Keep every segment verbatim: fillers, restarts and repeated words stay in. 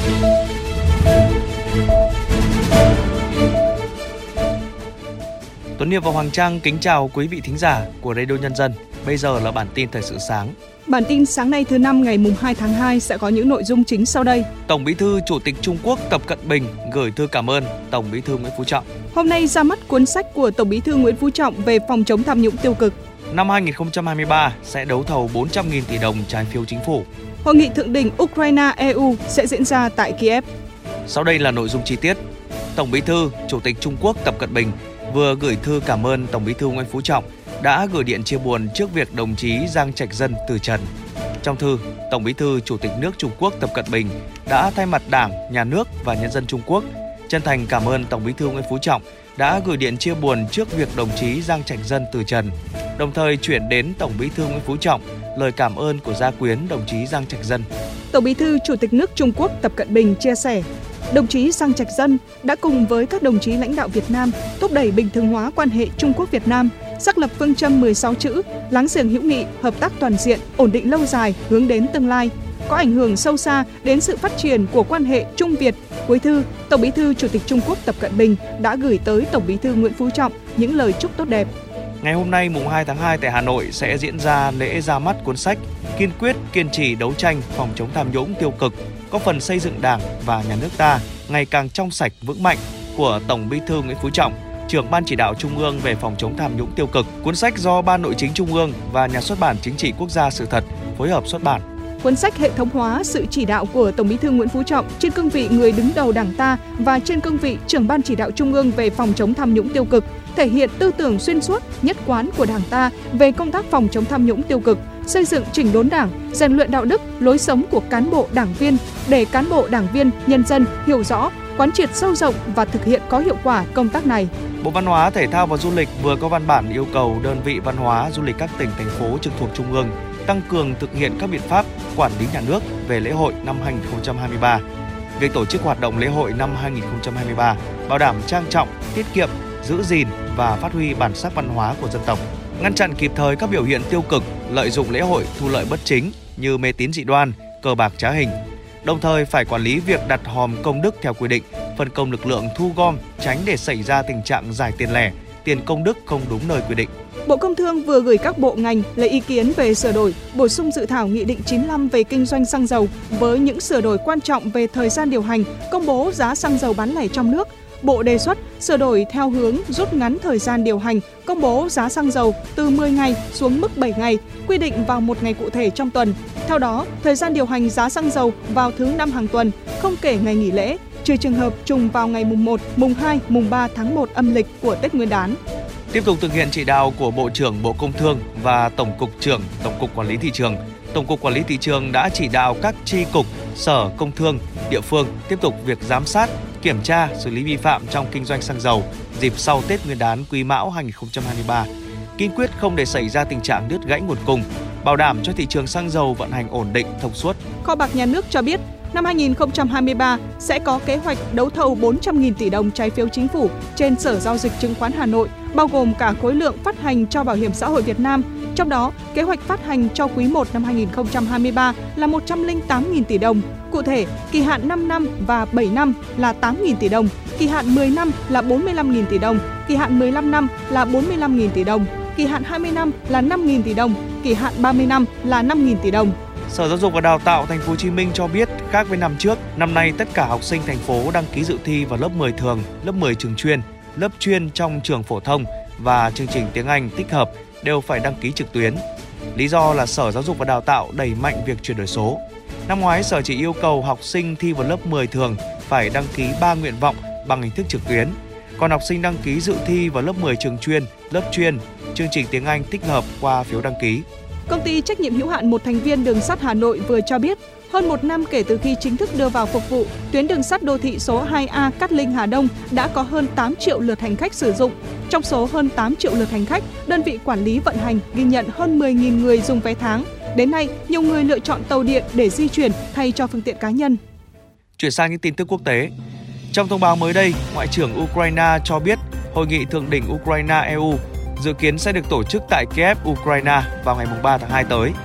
Tuấn Hiệp và Hoàng Trang kính chào quý vị thính giả của Radio Nhân dân. Bây giờ là bản tin thời sự sáng. Bản tin sáng nay thứ năm ngày hai tháng hai sẽ có những nội dung chính sau đây. Tổng Bí thư Chủ tịch Trung Quốc Tập Cận Bình gửi thư cảm ơn Tổng Bí thư Nguyễn Phú Trọng. Hôm nay ra mắt cuốn sách của Tổng Bí thư Nguyễn Phú Trọng về phòng chống tham nhũng tiêu cực. Năm hai không hai ba sẽ đấu thầu bốn trăm nghìn tỷ đồng trái phiếu chính phủ. Hội nghị thượng đỉnh Ukraine-e u sẽ diễn ra tại Kiev. Sau đây là nội dung chi tiết. Tổng Bí thư Chủ tịch Trung Quốc Tập Cận Bình vừa gửi thư cảm ơn Tổng Bí thư Nguyễn Phú Trọng đã gửi điện chia buồn trước việc đồng chí Giang Trạch Dân từ trần. Trong thư, Tổng Bí thư Chủ tịch nước Trung Quốc Tập Cận Bình đã thay mặt Đảng, Nhà nước và nhân dân Trung Quốc chân thành cảm ơn Tổng Bí thư Nguyễn Phú Trọng đã gửi điện chia buồn trước việc đồng chí Giang Trạch Dân từ trần, đồng thời chuyển đến Tổng Bí thư Nguyễn Phú Trọng lời cảm ơn của gia quyến đồng chí Giang Trạch Dân. Tổng Bí thư Chủ tịch nước Trung Quốc Tập Cận Bình chia sẻ, đồng chí Giang Trạch Dân đã cùng với các đồng chí lãnh đạo Việt Nam thúc đẩy bình thường hóa quan hệ Trung Quốc Việt Nam, xác lập phương châm mười sáu chữ láng giềng hữu nghị, hợp tác toàn diện, ổn định lâu dài, hướng đến tương lai, có ảnh hưởng sâu xa đến sự phát triển của quan hệ Trung Việt. Cuối thư, Tổng Bí thư Chủ tịch Trung Quốc Tập Cận Bình đã gửi tới Tổng Bí thư Nguyễn Phú Trọng những lời chúc tốt đẹp. Ngày hôm nay mùng hai tháng hai tại Hà Nội sẽ diễn ra lễ ra mắt cuốn sách Kiên quyết kiên trì đấu tranh phòng chống tham nhũng tiêu cực, có phần xây dựng Đảng và Nhà nước ta ngày càng trong sạch vững mạnh của Tổng Bí thư Nguyễn Phú Trọng, trưởng Ban Chỉ đạo Trung ương về phòng chống tham nhũng tiêu cực. Cuốn sách do Ban Nội chính Trung ương và Nhà xuất bản Chính trị Quốc gia Sự thật phối hợp xuất bản. Cuốn sách hệ thống hóa sự chỉ đạo của Tổng Bí thư Nguyễn Phú Trọng trên cương vị người đứng đầu Đảng ta và trên cương vị trưởng Ban Chỉ đạo Trung ương về phòng chống tham nhũng tiêu cực, thể hiện tư tưởng xuyên suốt, nhất quán của Đảng ta về công tác phòng chống tham nhũng tiêu cực, xây dựng chỉnh đốn Đảng, rèn luyện đạo đức, lối sống của cán bộ đảng viên để cán bộ đảng viên, nhân dân hiểu rõ, quán triệt sâu rộng và thực hiện có hiệu quả công tác này. Bộ Văn hóa, Thể thao và Du lịch vừa có văn bản yêu cầu đơn vị văn hóa du lịch các tỉnh, thành phố trực thuộc Trung ương tăng cường thực hiện các biện pháp quản lý nhà nước về lễ hội năm hai không hai ba. Việc tổ chức hoạt động lễ hội năm hai không hai ba bảo đảm trang trọng, tiết kiệm, giữ gìn và phát huy bản sắc văn hóa của dân tộc, ngăn chặn kịp thời các biểu hiện tiêu cực, lợi dụng lễ hội thu lợi bất chính như mê tín dị đoan, cờ bạc trá hình. Đồng thời phải quản lý việc đặt hòm công đức theo quy định, phân công lực lượng thu gom, tránh để xảy ra tình trạng giải tiền lẻ, tiền công đức không đúng nơi quy định. Bộ Công Thương vừa gửi các bộ ngành lấy ý kiến về sửa đổi, bổ sung dự thảo Nghị định chín mươi lăm về kinh doanh xăng dầu với những sửa đổi quan trọng về thời gian điều hành, công bố giá xăng dầu bán lẻ trong nước. Bộ đề xuất sửa đổi theo hướng rút ngắn thời gian điều hành, công bố giá xăng dầu từ mười ngày xuống mức bảy ngày, quy định vào một ngày cụ thể trong tuần. Theo đó, thời gian điều hành giá xăng dầu vào thứ năm hàng tuần, không kể ngày nghỉ lễ, trừ trường hợp trùng vào ngày mùng một, mùng hai, mùng ba tháng một âm lịch của Tết Nguyên đán. Tiếp tục thực hiện chỉ đạo của Bộ trưởng Bộ Công Thương và Tổng cục trưởng Tổng cục Quản lý Thị trường, Tổng cục Quản lý Thị trường đã chỉ đạo các chi cục, sở công thương, địa phương tiếp tục việc giám sát, kiểm tra, xử lý vi phạm trong kinh doanh xăng dầu dịp sau Tết Nguyên đán Quý Mão hai không hai ba, kiên quyết không để xảy ra tình trạng đứt gãy nguồn cung, bảo đảm cho thị trường xăng dầu vận hành ổn định, thông suốt. Kho bạc Nhà nước cho biết, năm hai không hai ba sẽ có kế hoạch đấu thầu bốn trăm nghìn tỷ đồng trái phiếu chính phủ trên Sở Giao dịch Chứng khoán Hà Nội, bao gồm cả khối lượng phát hành cho Bảo hiểm xã hội Việt Nam. Trong đó, kế hoạch phát hành cho quý một năm hai không hai ba là một trăm lẻ tám nghìn tỷ đồng. Cụ thể, kỳ hạn năm năm và bảy năm là tám nghìn tỷ đồng, kỳ hạn mười năm là bốn mươi lăm nghìn tỷ đồng, kỳ hạn mười lăm năm là bốn mươi lăm nghìn tỷ đồng, kỳ hạn hai mươi năm là năm nghìn tỷ đồng, kỳ hạn ba mươi năm là năm nghìn tỷ đồng. Sở Giáo dục và Đào tạo Thành phố Hồ Chí Minh cho biết, khác với năm trước, năm nay tất cả học sinh thành phố đăng ký dự thi vào lớp mười thường, lớp mười trường chuyên, lớp chuyên trong trường phổ thông và chương trình tiếng Anh tích hợp đều phải đăng ký trực tuyến. Lý do là Sở Giáo dục và Đào tạo đẩy mạnh việc chuyển đổi số. Năm ngoái, Sở chỉ yêu cầu học sinh thi vào lớp mười thường phải đăng ký ba nguyện vọng bằng hình thức trực tuyến. Còn học sinh đăng ký dự thi vào lớp mười trường chuyên, lớp chuyên, chương trình tiếng Anh tích hợp qua phiếu đăng ký. Công ty trách nhiệm hữu hạn một thành viên đường sắt Hà Nội vừa cho biết, hơn một năm kể từ khi chính thức đưa vào phục vụ, tuyến đường sắt đô thị số hai A Cát Linh - Hà Đông đã có hơn tám triệu lượt hành khách sử dụng. Trong số hơn tám triệu lượt hành khách, đơn vị quản lý vận hành ghi nhận hơn mười nghìn người dùng vé tháng. Đến nay, nhiều người lựa chọn tàu điện để di chuyển thay cho phương tiện cá nhân. Chuyển sang những tin tức quốc tế. Trong thông báo mới đây, Ngoại trưởng Ukraine cho biết hội nghị thượng đỉnh Ukraine-e u dự kiến sẽ được tổ chức tại Kiev, Ukraine vào ngày ba tháng hai tới.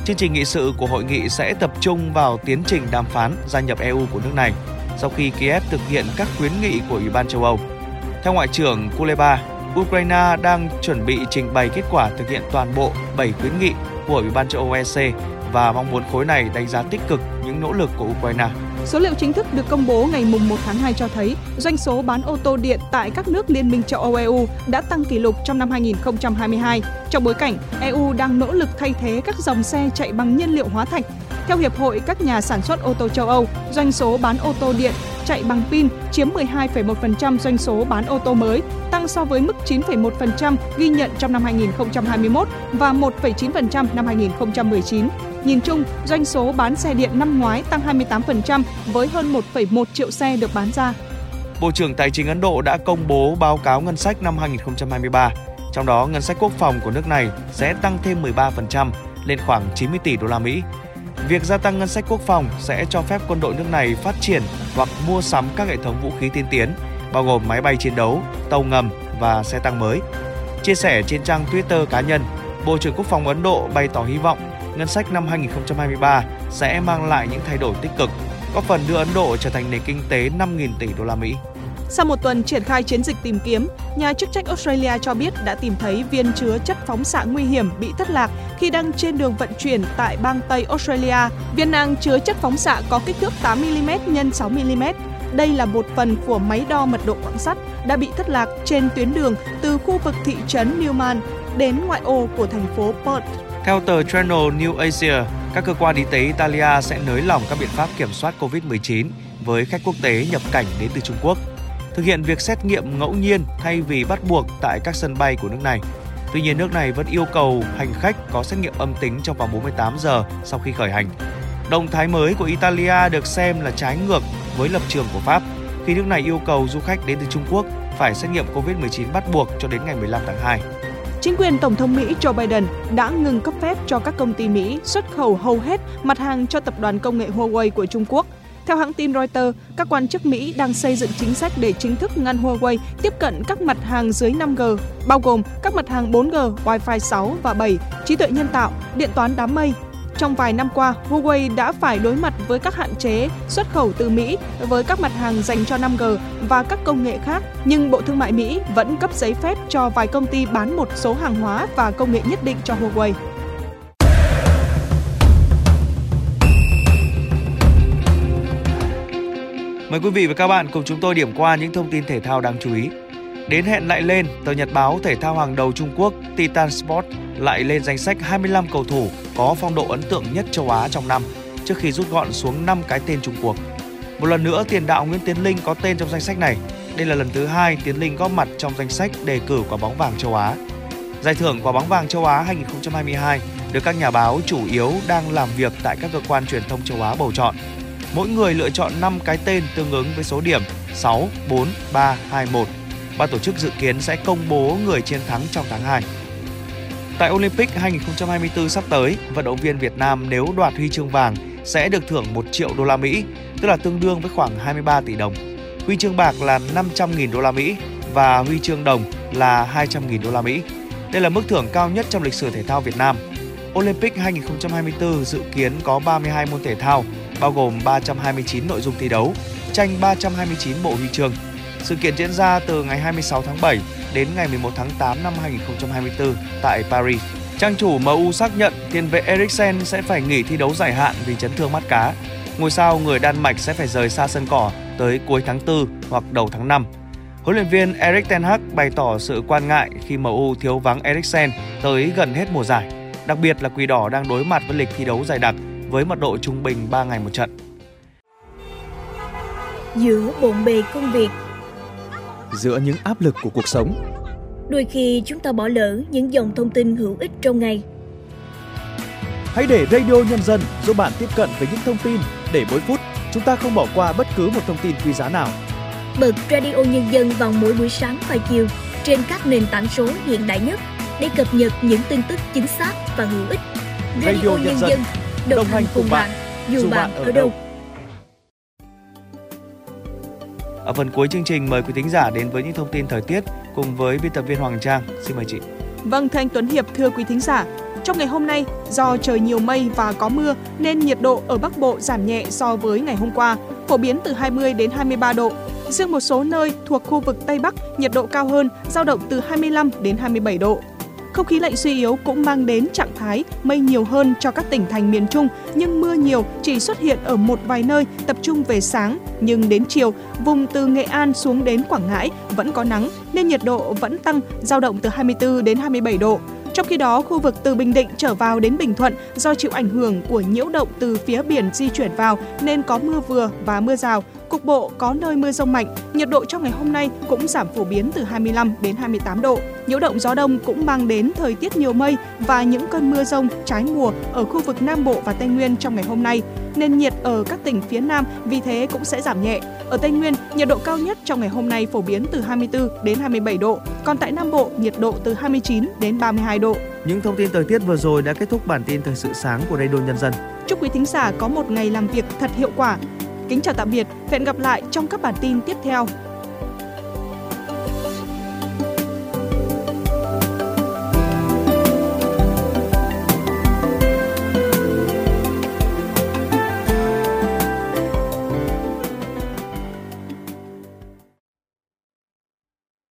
Chương trình nghị sự của hội nghị sẽ tập trung vào tiến trình đàm phán gia nhập e u của nước này sau khi Kiev thực hiện các khuyến nghị của Ủy ban châu Âu. Theo Ngoại trưởng Kuleba, Ukraine đang chuẩn bị trình bày kết quả thực hiện toàn bộ bảy khuyến nghị của Ủy ban châu Âu e xê và mong muốn khối này đánh giá tích cực những nỗ lực của Ukraine. Số liệu chính thức được công bố ngày một tháng hai cho thấy doanh số bán ô tô điện tại các nước Liên minh châu Âu e u đã tăng kỷ lục trong năm hai nghìn không trăm hai mươi hai, trong bối cảnh e u đang nỗ lực thay thế các dòng xe chạy bằng nhiên liệu hóa thạch. Theo Hiệp hội các nhà sản xuất ô tô châu Âu, doanh số bán ô tô điện chạy bằng pin chiếm mười hai phẩy một phần trăm doanh số bán ô tô mới, tăng so với mức chín phẩy một phần trăm ghi nhận trong năm hai nghìn không trăm hai mươi mốt và một phẩy chín phần trăm năm hai nghìn không trăm mười chín. Nhìn chung, doanh số bán xe điện năm ngoái tăng hai mươi tám phần trăm với hơn một phẩy một triệu xe được bán ra. Bộ trưởng Tài chính Ấn Độ đã công bố báo cáo ngân sách năm hai nghìn không trăm hai mươi ba. Trong đó, ngân sách quốc phòng của nước này sẽ tăng thêm mười ba phần trăm lên khoảng chín mươi tỷ đô la Mỹ. Việc gia tăng ngân sách quốc phòng sẽ cho phép quân đội nước này phát triển hoặc mua sắm các hệ thống vũ khí tiên tiến, bao gồm máy bay chiến đấu, tàu ngầm và xe tăng mới. Chia sẻ trên trang Twitter cá nhân, Bộ trưởng Quốc phòng Ấn Độ bày tỏ hy vọng ngân sách năm hai nghìn không trăm hai mươi ba sẽ mang lại những thay đổi tích cực, góp phần đưa Ấn Độ trở thành nền kinh tế năm nghìn tỷ đô la Mỹ. Sau một tuần triển khai chiến dịch tìm kiếm, nhà chức trách Australia cho biết đã tìm thấy viên chứa chất phóng xạ nguy hiểm bị thất lạc khi đang trên đường vận chuyển tại bang Tây Australia. Viên nang chứa chất phóng xạ có kích thước tám mi li mét nhân sáu mi li mét. Đây là một phần của máy đo mật độ quặng sắt đã bị thất lạc trên tuyến đường từ khu vực thị trấn Newman đến ngoại ô của thành phố Perth. Theo tờ Channel New Asia, các cơ quan y tế Italia sẽ nới lỏng các biện pháp kiểm soát covid mười chín với khách quốc tế nhập cảnh đến từ Trung Quốc, thực hiện việc xét nghiệm ngẫu nhiên thay vì bắt buộc tại các sân bay của nước này. Tuy nhiên, nước này vẫn yêu cầu hành khách có xét nghiệm âm tính trong vòng bốn mươi tám giờ sau khi khởi hành. Động thái mới của Italia được xem là trái ngược với lập trường của Pháp, khi nước này yêu cầu du khách đến từ Trung Quốc phải xét nghiệm covid mười chín bắt buộc cho đến ngày mười lăm tháng hai. Chính quyền Tổng thống Mỹ Joe Biden đã ngừng cấp phép cho các công ty Mỹ xuất khẩu hầu hết mặt hàng cho tập đoàn công nghệ Huawei của Trung Quốc. Theo hãng tin Reuters, các quan chức Mỹ đang xây dựng chính sách để chính thức ngăn Huawei tiếp cận các mặt hàng dưới năm G, bao gồm các mặt hàng bốn G, Wi-Fi sáu và bảy, trí tuệ nhân tạo, điện toán đám mây. Trong vài năm qua, Huawei đã phải đối mặt với các hạn chế xuất khẩu từ Mỹ với các mặt hàng dành cho năm G và các công nghệ khác, nhưng Bộ Thương mại Mỹ vẫn cấp giấy phép cho vài công ty bán một số hàng hóa và công nghệ nhất định cho Huawei. Mời quý vị và các bạn cùng chúng tôi điểm qua những thông tin thể thao đáng chú ý. Đến hẹn lại lên, tờ nhật báo thể thao hàng đầu Trung Quốc Titan Sport lại lên danh sách hai mươi lăm cầu thủ có phong độ ấn tượng nhất châu Á trong năm, trước khi rút gọn xuống năm cái tên chung cuộc. Một lần nữa, tiền đạo Nguyễn Tiến Linh có tên trong danh sách này. Đây là lần thứ hai Tiến Linh góp mặt trong danh sách đề cử quả bóng vàng châu Á. Giải thưởng quả bóng vàng châu Á hai nghìn không trăm hai mươi hai được các nhà báo chủ yếu đang làm việc tại các cơ quan truyền thông châu Á bầu chọn. Mỗi người lựa chọn năm cái tên tương ứng với số điểm sáu, bốn, ba, hai, một. Ban tổ chức dự kiến sẽ công bố người chiến thắng trong tháng hai. Tại Olympic hai nghìn không trăm hai mươi tư sắp tới, vận động viên Việt Nam nếu đoạt huy chương vàng sẽ được thưởng một triệu đô la Mỹ, tức là tương đương với khoảng hai mươi ba tỷ đồng. Huy chương bạc là năm trăm nghìn đô la Mỹ và huy chương đồng là hai trăm nghìn đô la Mỹ. Đây là mức thưởng cao nhất trong lịch sử thể thao Việt Nam. Olympic hai nghìn không trăm hai mươi tư dự kiến có ba mươi hai môn thể thao, bao gồm ba trăm hai mươi chín nội dung thi đấu, tranh ba trăm hai mươi chín bộ huy chương. Sự kiện diễn ra từ ngày hai mươi sáu tháng bảy đến ngày mười một tháng tám năm hai nghìn không trăm hai mươi tư tại Paris. Trang chủ em u xác nhận tiền vệ Eriksen sẽ phải nghỉ thi đấu dài hạn vì chấn thương mắt cá. Ngôi sao người Đan Mạch sẽ phải rời xa sân cỏ tới cuối tháng tư hoặc đầu tháng năm. Huấn luyện viên Erik ten Hag bày tỏ sự quan ngại khi em u thiếu vắng Eriksen tới gần hết mùa giải, đặc biệt là Quỷ Đỏ đang đối mặt với lịch thi đấu dày đặc với mật độ trung bình ba ngày một trận. Giữa bộn bề công việc, giữa những áp lực của cuộc sống, đôi khi chúng ta bỏ lỡ những dòng thông tin hữu ích trong ngày. Hãy để Radio Nhân dân giúp bạn tiếp cận với những thông tin để mỗi phút chúng ta không bỏ qua bất cứ một thông tin quý giá nào. Bật Radio Nhân dân vào mỗi buổi sáng và chiều trên các nền tảng số hiện đại nhất để cập nhật những tin tức chính xác và hữu ích. Radio, Radio Nhân, Nhân dân, dân đồng, đồng hành cùng bạn, dù, dù bạn ở đâu. Ở phần cuối chương trình, mời quý thính giả đến với những thông tin thời tiết cùng với biên tập viên Hoàng Trang. Xin mời chị. Vâng, thưa anh Tuấn Hiệp, thưa quý thính giả, Trong ngày hôm nay, do trời nhiều mây và có mưa nên nhiệt độ ở Bắc Bộ giảm nhẹ so với ngày hôm qua, phổ biến từ hai mươi đến hai mươi ba độ. Riêng một số nơi thuộc khu vực Tây Bắc, nhiệt độ cao hơn, dao động từ hai mươi lăm đến hai mươi bảy độ. Không khí lạnh suy yếu cũng mang đến trạng thái mây nhiều hơn cho các tỉnh thành miền Trung, nhưng mưa nhiều chỉ xuất hiện ở một vài nơi, tập trung về sáng. Nhưng đến chiều, vùng từ Nghệ An xuống đến Quảng Ngãi vẫn có nắng, nên nhiệt độ vẫn tăng, dao động từ hai mươi tư đến hai mươi bảy độ. Trong khi đó, khu vực từ Bình Định trở vào đến Bình Thuận do chịu ảnh hưởng của nhiễu động từ phía biển di chuyển vào nên có mưa vừa và mưa rào. Cục bộ có nơi mưa dông mạnh, nhiệt độ trong ngày hôm nay cũng giảm phổ biến từ hai mươi lăm đến hai mươi tám độ. Nhiễu động gió đông cũng mang đến thời tiết nhiều mây và những cơn mưa dông trái mùa ở khu vực Nam Bộ và Tây Nguyên trong ngày hôm nay. Nền nhiệt ở các tỉnh phía Nam vì thế cũng sẽ giảm nhẹ. Ở Tây Nguyên, nhiệt độ cao nhất trong ngày hôm nay phổ biến từ hai mươi tư đến hai mươi bảy độ, còn tại Nam Bộ nhiệt độ từ hai mươi chín đến ba mươi hai độ. Những thông tin thời tiết vừa rồi đã kết thúc bản tin thời sự sáng của Radio Nhân dân. Chúc quý thính giả có một ngày làm việc thật hiệu quả. Kính chào tạm biệt, hẹn gặp lại trong các bản tin tiếp theo.